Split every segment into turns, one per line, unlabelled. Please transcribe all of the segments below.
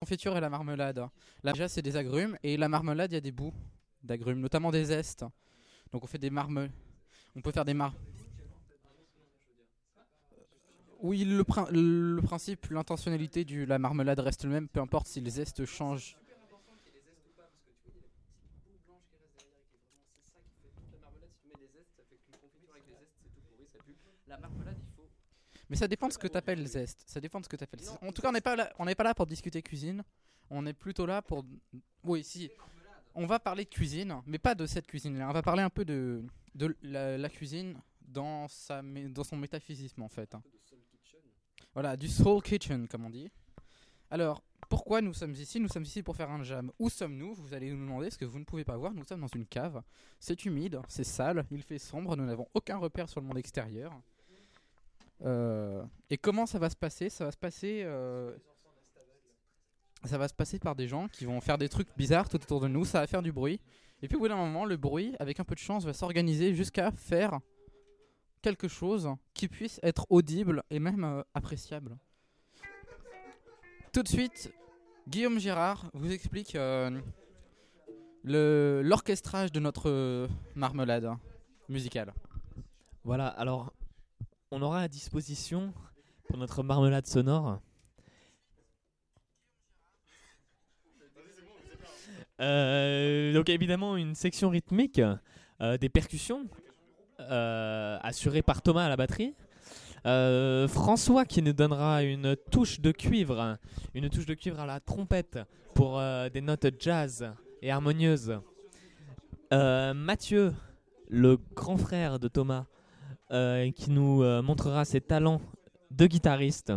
confiture et la marmelade. Là, déjà, c'est des agrumes et la marmelade, il y a des bouts d'agrumes, notamment des zestes. Donc on fait des marmes. On peut faire des mar. Oui, le principe, l'intentionnalité de la marmelade reste le même, peu importe si les zestes changent. La marmelade, il faut. Mais ça dépend de ce que tu appelles zeste. Ça dépend de ce que tu appelles. En tout cas, on n'est pas là pour discuter cuisine. On est plutôt là pour. Oui, si. On va parler de cuisine, mais pas de cette cuisine-là. On va parler un peu de la cuisine dans son métaphysisme en fait. Voilà, du soul kitchen comme on dit. Alors, pourquoi nous sommes ici? Nous sommes ici pour faire un jam. Où sommes-nous? Vous allez nous demander, ce que vous ne pouvez pas voir. Nous sommes dans une cave. C'est humide, c'est sale, il fait sombre. Nous n'avons aucun repère sur le monde extérieur. Et comment ça va se passer? Ça va se passer par des gens qui vont faire des trucs bizarres tout autour de nous. Ça va faire du bruit. Et puis au bout d'un moment, le bruit, avec un peu de chance, va s'organiser jusqu'à faire quelque chose qui puisse être audible et même appréciable. Tout de suite, Guillaume Girard vous explique l'orchestrage de notre marmelade musicale.
Voilà, alors on aura à disposition pour notre marmelade sonore donc évidemment une section rythmique, des percussions assurées par Thomas à la batterie, François qui nous donnera une touche de cuivre à la trompette pour des notes jazz et harmonieuses, Mathieu, le grand frère de Thomas, qui nous montrera ses talents de guitariste,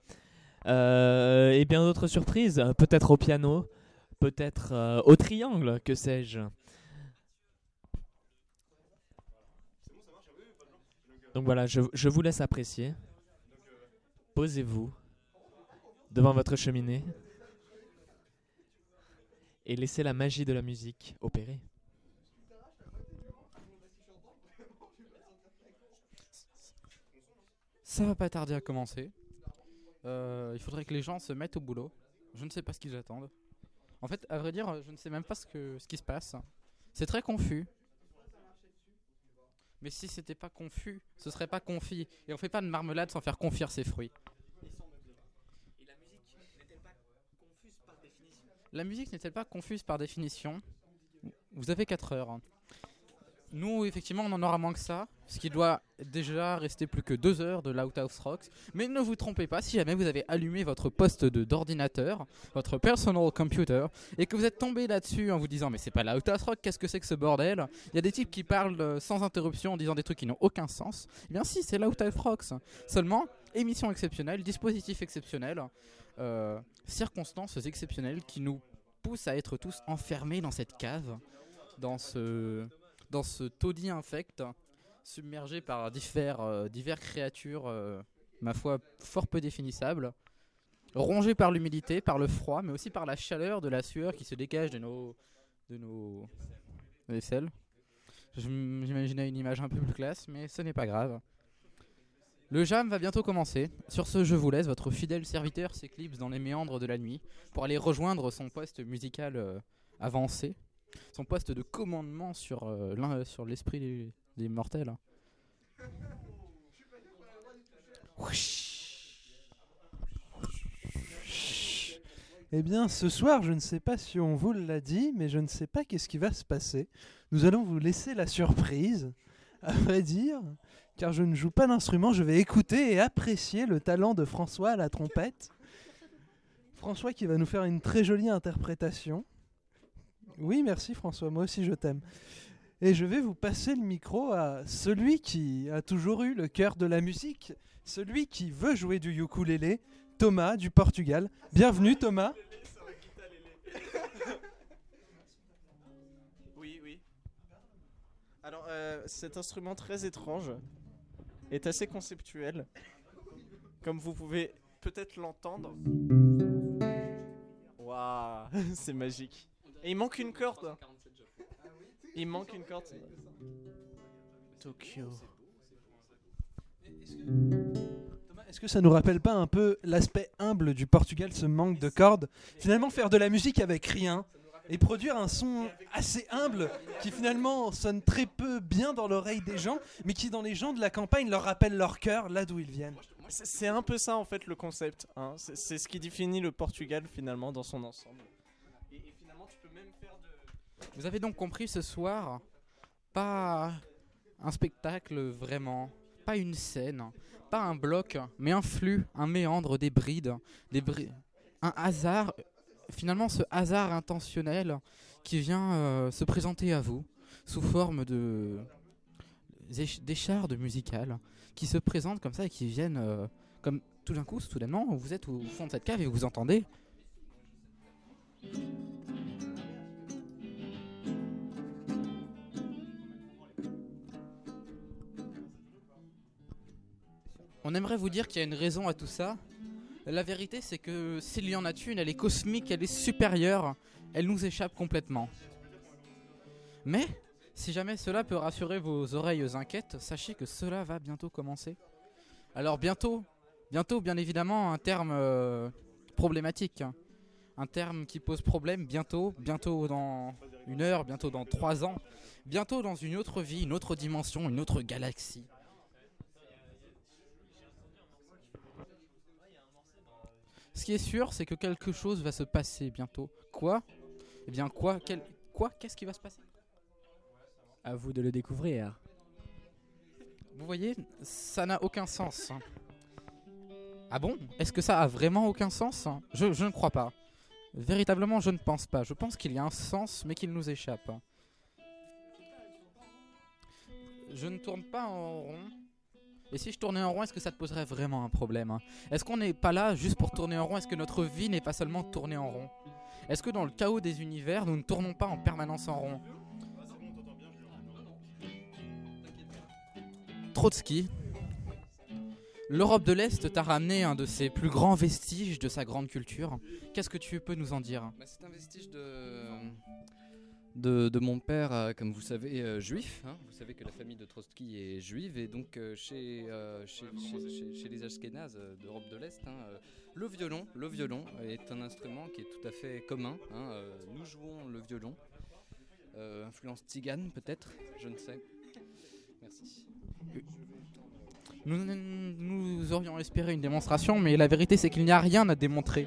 et bien d'autres surprises, peut-être au piano, peut-être au triangle, que sais-je. Donc voilà, je vous laisse apprécier. Posez-vous devant votre cheminée et laissez la magie de la musique opérer.
Ça va pas tarder à commencer. Il faudrait que les gens se mettent au boulot. Je ne sais pas ce qu'ils attendent. En fait, à vrai dire, je ne sais même pas ce qui se passe. C'est très confus. Mais si c'était pas confus, ce serait pas confit. Et on fait pas de marmelade sans faire confire ses fruits. La musique n'est-elle pas confuse par définition? Vous avez 4 heures. Nous, effectivement, on en aura moins que ça, ce qui doit déjà rester plus que 2 heures de Loudhouse Rocks. Mais ne vous trompez pas, si jamais vous avez allumé votre poste d'ordinateur, votre personal computer, et que vous êtes tombé là-dessus en vous disant mais c'est pas Loudhouse Rock, qu'est-ce que c'est que ce bordel? Il y a des types qui parlent sans interruption en disant des trucs qui n'ont aucun sens. Eh bien si, c'est Loudhouse Rocks. Seulement, émission exceptionnelle, dispositif exceptionnel, circonstances exceptionnelles qui nous poussent à être tous enfermés dans cette cave, dans ce taudis infect, submergé par divers créatures, ma foi, fort peu définissables, rongé par l'humidité, par le froid, mais aussi par la chaleur de la sueur qui se dégage de nos aisselles. J'imaginais une image un peu plus classe, mais ce n'est pas grave. Le jam va bientôt commencer. Sur ce, je vous laisse. Votre fidèle serviteur s'éclipse dans les méandres de la nuit pour aller rejoindre son poste musical avancé. Son poste de commandement sur l'esprit des mortels.
Eh bien, ce soir, je ne sais pas si on vous l'a dit, mais je ne sais pas qu'est-ce qui va se passer. Nous allons vous laisser la surprise, à vrai dire, car je ne joue pas d'instrument, je vais écouter et apprécier le talent de François à la trompette. François qui va nous faire une très jolie interprétation. Oui, merci François, moi aussi je t'aime. Et je vais vous passer le micro à celui qui a toujours eu le cœur de la musique, celui qui veut jouer du ukulélé, Thomas du Portugal. Bienvenue Thomas.
Oui. Alors, cet instrument très étrange est assez conceptuel, comme vous pouvez peut-être l'entendre. Waouh, c'est magique. Et il manque une corde. Tokyo.
Est-ce que ça nous rappelle pas un peu l'aspect humble du Portugal, ce manque de cordes? Finalement, faire de la musique avec rien et produire un son assez humble qui finalement sonne très peu bien dans l'oreille des gens, mais qui dans les gens de la campagne leur rappelle leur cœur, là d'où ils viennent.
C'est un peu ça en fait le concept. Hein. C'est ce qui définit le Portugal finalement dans son ensemble. Et finalement tu peux même faire de...
Vous avez donc compris ce soir, pas un spectacle vraiment, pas une scène, pas un bloc, mais un flux, un méandre, des brides, un hasard, finalement ce hasard intentionnel qui vient se présenter à vous sous forme d'échardes musicales qui se présentent comme ça et qui viennent comme tout d'un coup, soudainement, vous êtes au fond de cette cave et vous entendez. On aimerait vous dire qu'il y a une raison à tout ça. La vérité, c'est que s'il y en a une, elle est cosmique, elle est supérieure, elle nous échappe complètement. Mais, si jamais cela peut rassurer vos oreilles inquiètes, sachez que cela va bientôt commencer. Alors bientôt, bien évidemment, un terme problématique. Un terme qui pose problème bientôt dans 1 heure, bientôt dans 3 ans, bientôt dans une autre vie, une autre dimension, une autre galaxie. Ce qui est sûr, c'est que quelque chose va se passer bientôt. Quoi ? Eh bien quoi ? Qu'est-ce qui va se passer ?
À vous de le découvrir.
Vous voyez, ça n'a aucun sens. Ah bon ? Est-ce que ça a vraiment aucun sens ? Je ne crois pas. Véritablement, je ne pense pas. Je pense qu'il y a un sens, mais qu'il nous échappe. Je ne tourne pas en rond. Et si je tournais en rond, est-ce que ça te poserait vraiment un problème ? Est-ce qu'on n'est pas là juste pour tourner en rond ? Est-ce que notre vie n'est pas seulement tourner en rond ? Est-ce que dans le chaos des univers, nous ne tournons pas en permanence en rond ? Trotsky, l'Europe de l'Est t'a ramené un de ses plus grands vestiges de sa grande culture. Qu'est-ce que tu peux nous en dire ?
C'est un vestige de mon père, comme vous savez, juif. Hein. Vous savez que la famille de Trotsky est juive et donc chez les Ashkénazes d'Europe de l'Est, hein, le violon est un instrument qui est tout à fait commun. Hein. Nous jouons le violon. Influence tzigane peut-être, je ne sais. Merci.
Nous aurions espéré une démonstration, mais la vérité c'est qu'il n'y a rien à démontrer.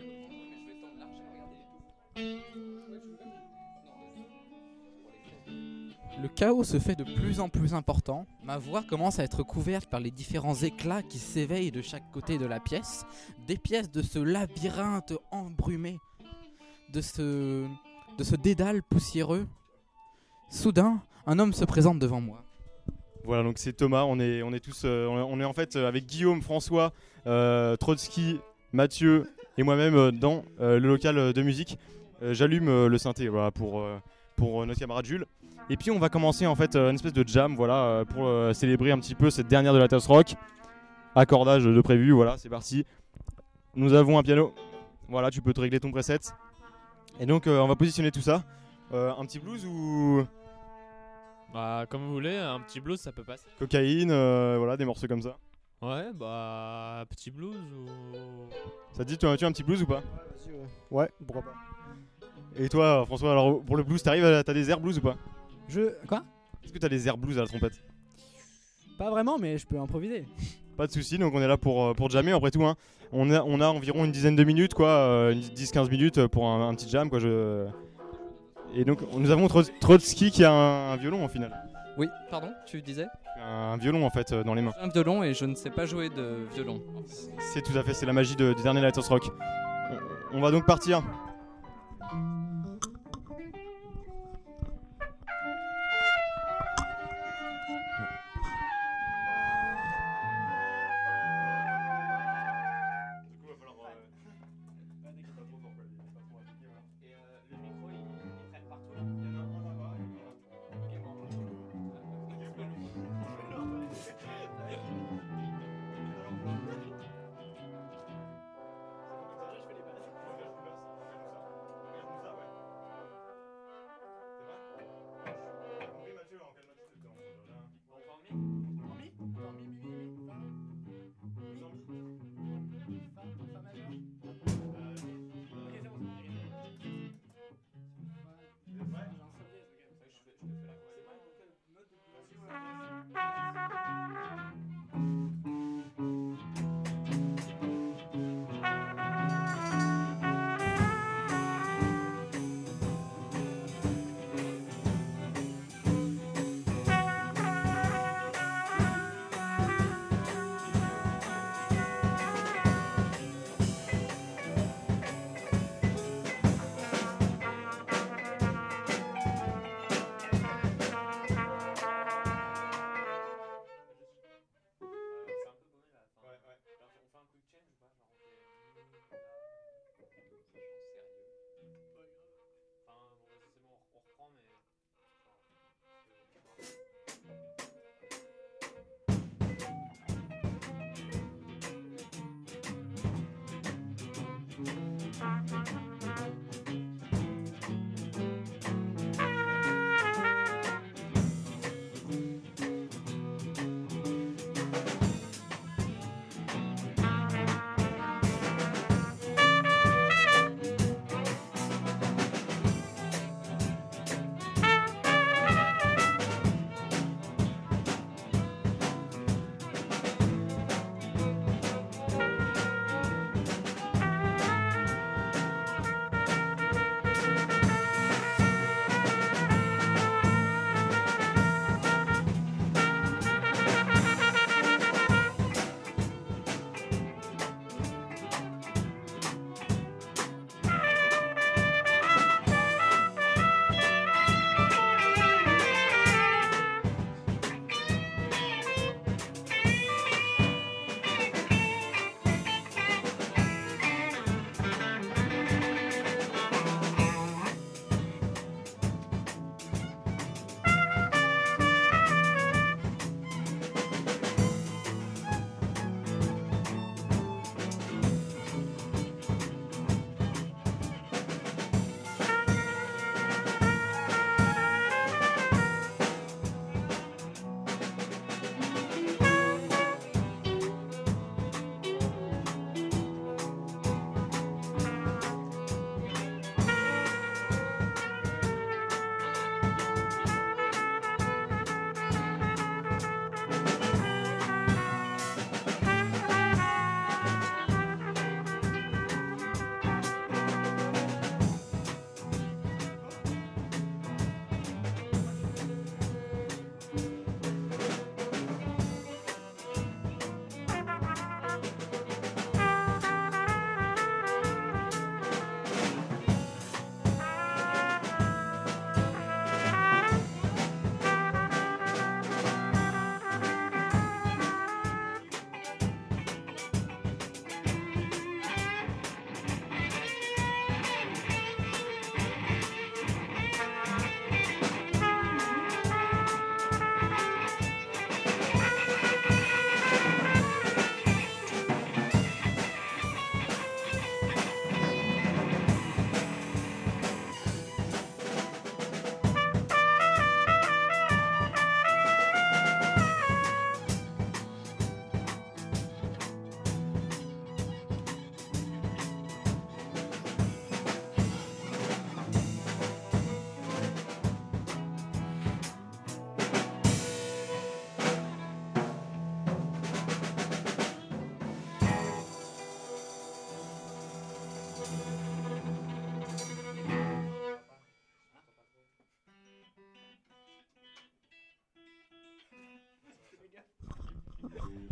Le chaos se fait de plus en plus important. Ma voix commence à être couverte par les différents éclats qui s'éveillent de chaque côté de la pièce. Des pièces de ce labyrinthe embrumé, de ce dédale poussiéreux. Soudain, un homme se présente devant moi.
Voilà, donc c'est Thomas, on est tous, on est en fait avec Guillaume, François, Trotsky, Mathieu et moi-même dans le local de musique. J'allume le synthé, voilà, pour notre camarade Jules. Et puis on va commencer en fait une espèce de jam, voilà, pour célébrer un petit peu cette dernière de la Taos Rock. Accordage de prévu, voilà, c'est parti. Nous avons un piano, voilà, tu peux te régler ton preset. Et donc on va positionner tout ça. Un petit blues ou
Bah, comme vous voulez, un petit blues ça peut passer.
cocaïne, voilà, des morceaux comme ça.
Ouais, bah, petit blues ou.
Ça te dit, tu as un petit blues ou pas?
Vas-y, ouais.
Ouais, pourquoi pas. Et toi, François, alors pour le blues, t'as des airs blues ou pas?
Quoi?
Est-ce que t'as des airs blues à la trompette?
Pas vraiment, mais je peux improviser.
Pas de soucis, donc on est là pour jammer après tout. Hein. On a environ une dizaine de minutes, quoi, 10-15 minutes pour un petit jam, quoi. Et donc nous avons Trotsky qui a un violon au final.
Oui, pardon, tu disais?
Un violon en fait dans les mains.
Un violon et je ne sais pas jouer de violon.
C'est tout à fait, c'est la magie du dernier Lighthouse Rock. On va donc partir.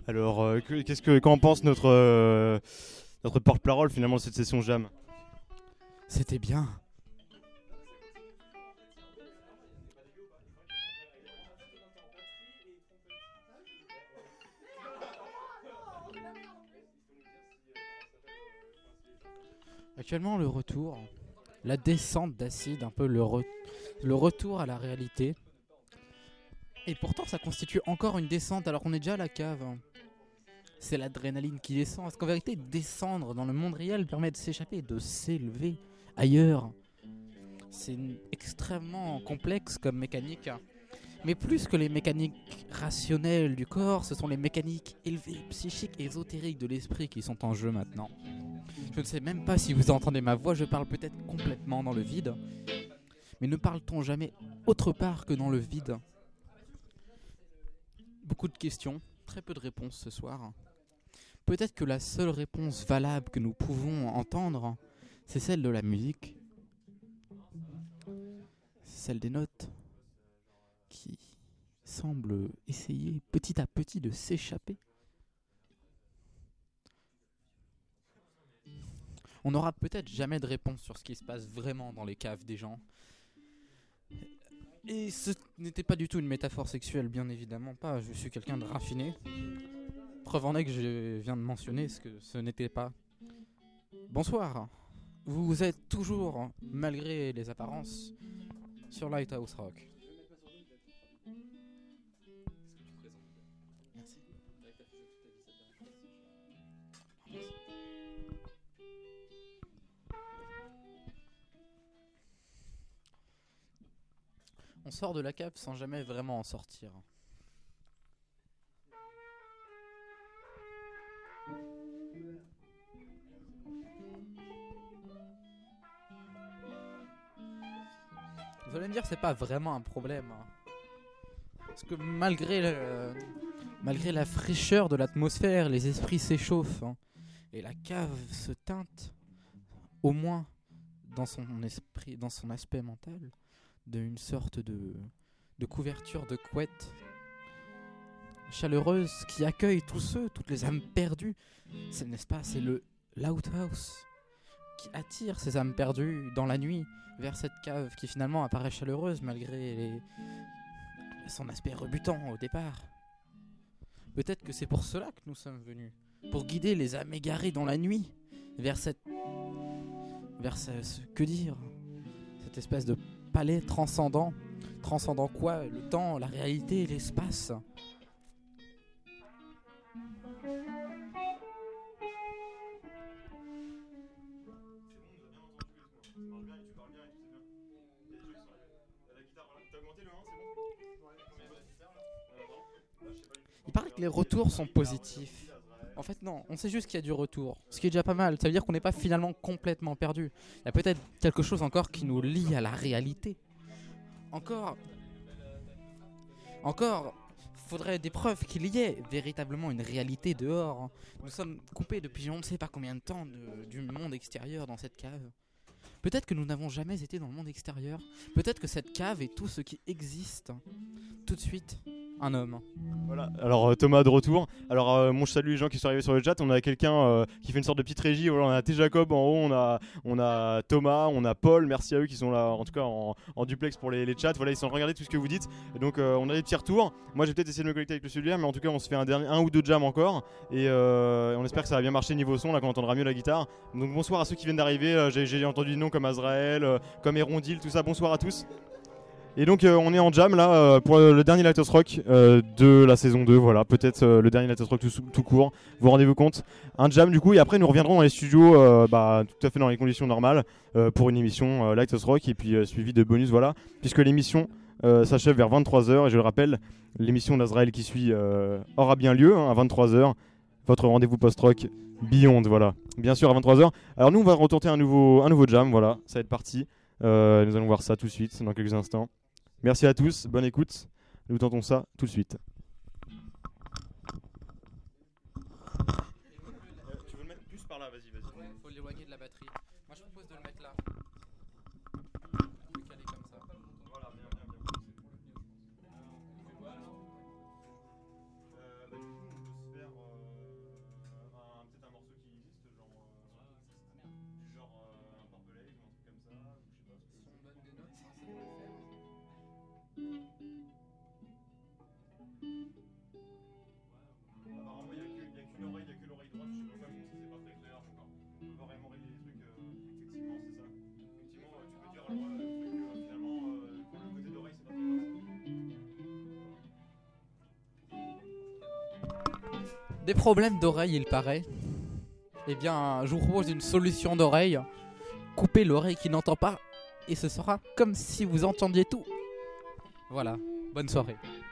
Alors, qu'en pense notre porte-parole finalement de cette session jam?
C'était bien. Actuellement, le retour, la descente d'acide, un peu le retour à la réalité. Et pourtant, ça constitue encore une descente alors qu'on est déjà à la cave. C'est l'adrénaline qui descend. Parce qu'en vérité, descendre dans le monde réel permet de s'échapper, de s'élever ailleurs. C'est extrêmement complexe comme mécanique. Mais plus que les mécaniques rationnelles du corps, ce sont les mécaniques élevées, psychiques, ésotériques de l'esprit qui sont en jeu maintenant. Je ne sais même pas si vous entendez ma voix, je parle peut-être complètement dans le vide. Mais ne parle-t-on jamais autre part que dans le vide? Beaucoup de questions, très peu de réponses ce soir. Peut-être que la seule réponse valable que nous pouvons entendre, c'est celle de la musique. C'est celle des notes qui semblent essayer petit à petit de s'échapper. On n'aura peut-être jamais de réponse sur ce qui se passe vraiment dans les caves des gens. Et ce n'était pas du tout une métaphore sexuelle, bien évidemment pas. Je suis quelqu'un de raffiné. Preuve en est que je viens de mentionner ce que ce n'était pas. Bonsoir. Vous êtes toujours, malgré les apparences, sur Lighthouse Rock. Merci. On sort de la cave sans jamais vraiment en sortir. Vous allez me dire, c'est pas vraiment un problème. Parce que malgré la fraîcheur de l'atmosphère, les esprits s'échauffent. Et la cave se teinte, au moins dans son esprit, dans son aspect mental, d'une sorte de couverture de couette chaleureuse qui accueille toutes les âmes perdues. N'est-ce pas, c'est le Lighthouse qui attire ces âmes perdues dans la nuit vers cette cave qui finalement apparaît chaleureuse malgré son aspect rebutant au départ. Peut-être que c'est pour cela que nous sommes venus, pour guider les âmes égarées dans la nuit vers que dire, cette espèce de palais transcendant quoi? Le temps, la réalité, l'espace. Il paraît que les retours sont positifs. En fait non, on sait juste qu'il y a du retour, ce qui est déjà pas mal. Ça veut dire qu'on n'est pas finalement complètement perdu. Il y a peut-être quelque chose encore qui nous lie à la réalité. Encore, faudrait des preuves qu'il y ait véritablement une réalité dehors. Nous sommes coupés depuis on ne sait pas combien de temps du monde extérieur dans cette cave. Peut-être que nous n'avons jamais été dans le monde extérieur. Peut-être que cette cave est tout ce qui existe. Tout de suite, un homme.
Voilà, alors Thomas de retour. Alors mon salut les gens qui sont arrivés sur le chat. On a quelqu'un qui fait une sorte de petite régie. Voilà, on a T. Jacob en haut, on a Thomas, on a Paul. Merci à eux qui sont là en tout cas en duplex pour les chats. Voilà, ils sont en train de regarder tout ce que vous dites. Et donc on a des petits retours. Moi j'ai peut-être essayé de me connecter avec le studio, mais en tout cas on se fait un ou deux jams encore. Et on espère que ça va bien marcher niveau son, là qu'on entendra mieux la guitare. Donc bonsoir à ceux qui viennent d'arriver. J'ai entendu des noms comme Azrael, comme Erondil, tout ça. Bonsoir à tous. Et donc on est en jam là pour le dernier Lighthouse Rock de la saison 2, voilà, peut-être le dernier Lighthouse Rock tout court, vous rendez-vous compte. Un jam du coup, et après nous reviendrons dans les studios tout à fait dans les conditions normales pour une émission Lighthouse Rock et puis suivi de bonus, voilà, puisque l'émission s'achève vers 23h et je le rappelle, l'émission d'Azrael qui suit aura bien lieu à 23h, votre rendez-vous post-rock Beyond, voilà, bien sûr à 23h. Alors nous on va retenter un nouveau jam, voilà, ça va être parti, nous allons voir ça tout de suite dans quelques instants. Merci à tous, bonne écoute, nous tentons ça tout de suite. Tu veux le mettre plus par là, vas-y.
Ouais, faut l'éloigner de la batterie. Moi je propose de le mettre là. Le caler comme ça.
Voilà, bien. Du coup, on peut se faire
Des problèmes d'oreille, il paraît. Eh bien, je vous propose une solution d'oreille. Coupez l'oreille qui n'entend pas et ce sera comme si vous entendiez tout. Voilà, bonne soirée.